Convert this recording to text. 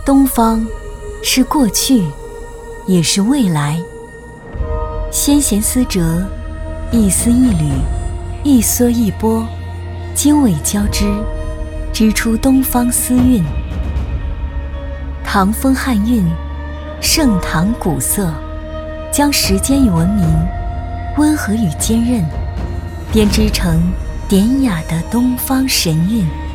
东方是过去，也是未来。纤弦丝折，一丝一缕，一蓑一波，经纬交织，织出东方丝韵。唐风汉韵，盛唐古色，将时间与文明，温和与坚韧，编织成典雅的东方神韵。